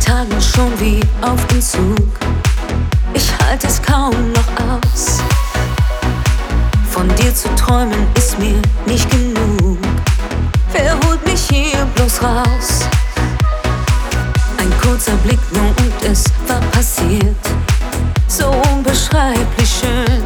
Tagen schon wie auf Entzug. Ich halte es kaum noch aus. Von dir zu träumen ist mir nicht genug. Wer holt mich hier bloß raus? Ein kurzer Blick nur und es war passiert. So unbeschreiblich schön.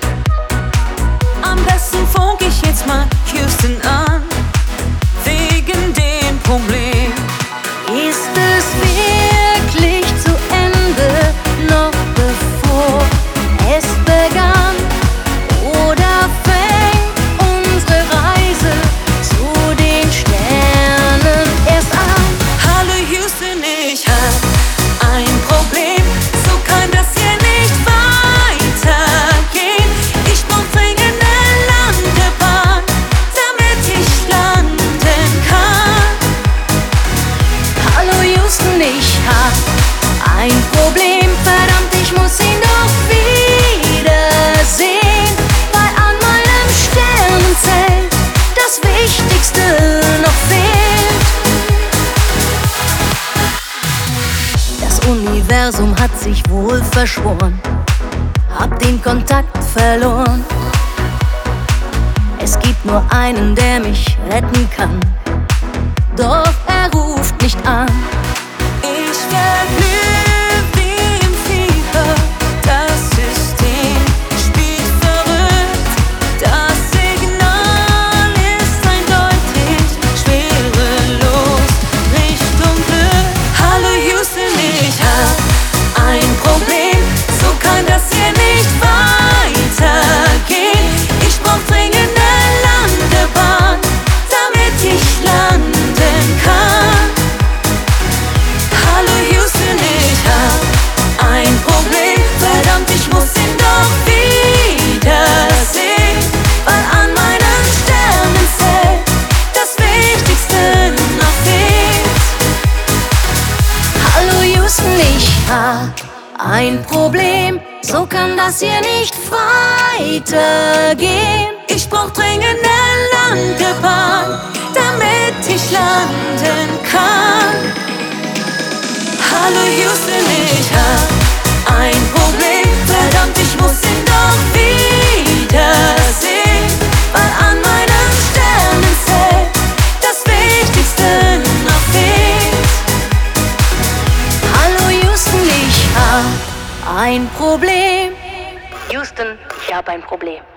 Am besten funk ich jetzt mal Houston an, wegen dem Problem. Ist es wirklich zu Ende, noch bevor es begann? Oder fängt unsere Reise zu den Sternen erst an? Hallo Houston, ich hab ein Problem. So kann das hier nicht weitergehen. Ich brauch dringend eine Landebahn, damit ich landen kann. Hallo Houston, ich hab ein Problem. Verdammt, ich muss ihn doch wiedersehen, weil an meinem Sternenzelt das Wichtigste noch fehlt. Das Universum hat sich wohl verschworen, hab den Kontakt verloren. Es gibt nur einen, der mich retten kann, doch er ruft nicht an. Ich verglüh wie im Fieber, das System spielt verrückt. Das Signal ist eindeutig, schwerelos Richtung Glück. Hallo Houston, ich hab ein Problem. So kann das hier nicht weitergehen. Ich brauch dringend eine Landebahn, damit ich landen kann. Hallo Houston, ich hab ein Problem. Verdammt, ich muss ihn doch wiedersehen, weil an meinem Sternenzelt das Wichtigste noch fehlt. Hallo Houston, ich hab ein Problem. So kann das hier nicht weitergehen. Ich brauch dringend eine Landebahn, damit ich landen kann. Hallo Houston, ich hab ein Problem. Verdammt, ich muss ihn doch wiedersehen, weil an meinem Sternenzelt das Wichtigste noch fehlt. Hallo Houston, ich hab ein Problem. Houston, ich hab ein Problem.